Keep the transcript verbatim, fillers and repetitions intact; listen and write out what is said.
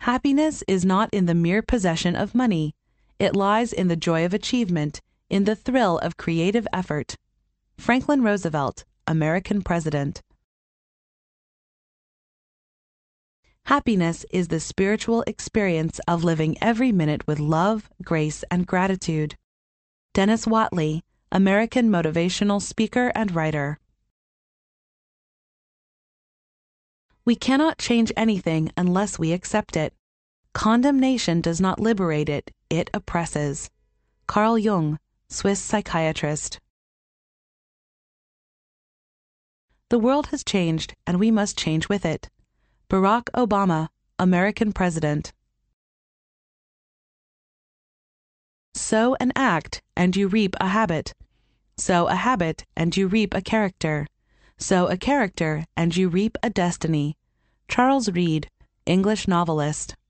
Happiness is not in the mere possession of money. It lies in the joy of achievement, in the thrill of creative effort. Franklin Roosevelt, American President. Happiness is the spiritual experience of living every minute with love, grace, and gratitude. Dennis Waitley, American motivational speaker and writer. We cannot change anything unless we accept it. Condemnation does not liberate it, it oppresses. Carl Jung, Swiss psychiatrist. The world has changed, and we must change with it. Barack Obama, American President. Sow an act, and you reap a habit. Sow a habit, and you reap a character. Sow a character, and you reap a destiny. Charles Reade, English novelist.